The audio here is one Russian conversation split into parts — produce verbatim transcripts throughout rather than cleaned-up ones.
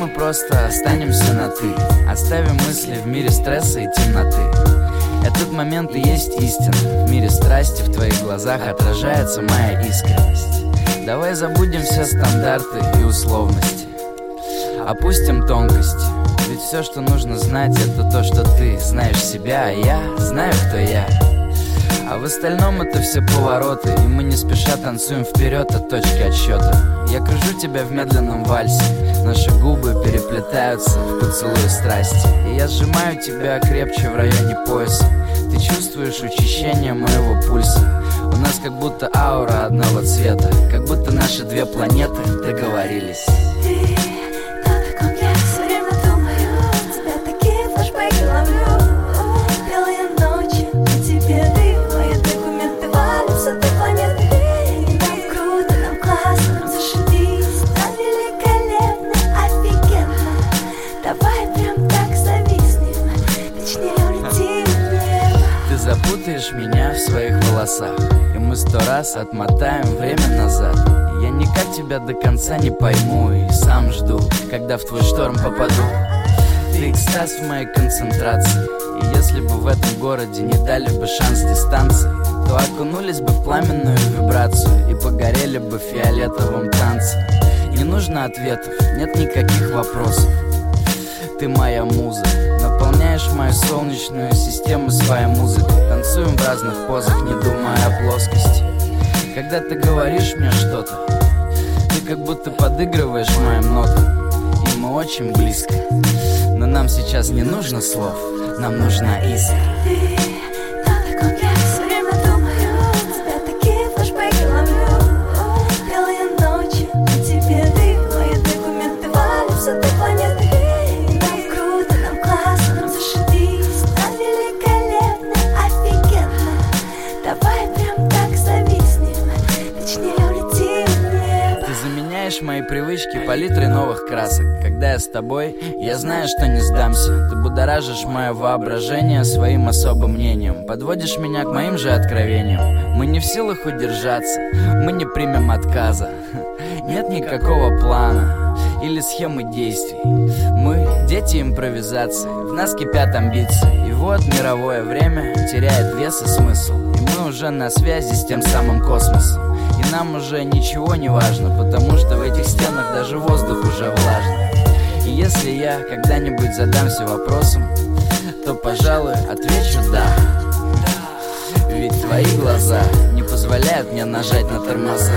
мы просто останемся на «ты», оставим мысли в мире стресса и темноты. Этот момент и есть истина. В мире страсти в твоих глазах отражается моя искренность. Давай забудем все стандарты и условности, опустим тонкости. Ведь все, что нужно знать, это то, что ты знаешь себя, а я знаю, кто я. А в остальном это все повороты, и мы не спеша танцуем вперед от точки отсчета. Я кружу тебя в медленном вальсе, наши губы переплетаются в поцелуе страсти. И я сжимаю тебя крепче в районе пояса. Ты чувствуешь учащение моего пульса. У нас как будто аура одного цвета, как будто наши две планеты договорились. Запутаешь меня в своих волосах, и мы сто раз отмотаем время назад. Я никак тебя до конца не пойму, и сам жду, когда в твой шторм попаду. Ты экстаз в моей концентрации, и если бы в этом городе не дали бы шанс дистанции, то окунулись бы в пламенную вибрацию и погорели бы в фиолетовом танце. Не нужно ответов, нет никаких вопросов. Ты моя муза, наполняешь мою солнечную систему своей музыкой. Танцуем в разных позах, не думая о плоскости. Когда ты говоришь мне что-то, ты как будто подыгрываешь моим нотам. И мы очень близко, но нам сейчас не нужно слов, нам нужна искра. Мои привычки палитрой новых красок. Когда я с тобой, я знаю, что не сдамся. Ты будоражишь мое воображение своим особым мнением, подводишь меня к моим же откровениям. Мы не в силах удержаться, мы не примем отказа. Нет никакого плана или схемы действий. Мы дети импровизации, в нас кипят амбиции. И вот мировое время теряет вес и смысл, и мы уже на связи с тем самым космосом. И нам уже ничего не важно, потому что в этих стенах даже воздух уже влажный. И если я когда-нибудь задамся вопросом, то, пожалуй, отвечу «да». Ведь твои глаза не позволяют мне нажать на тормоза.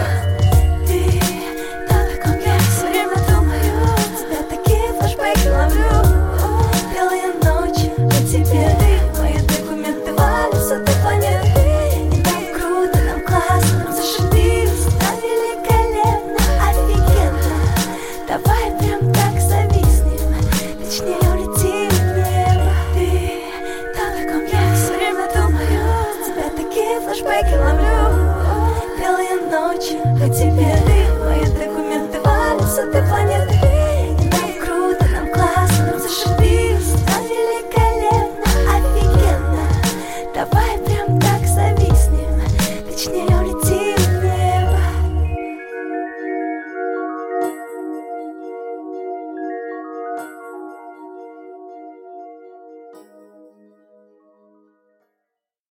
Флешбеки ловлю, белые ночи, а теперь ты, мои документы валятся, ты планеты.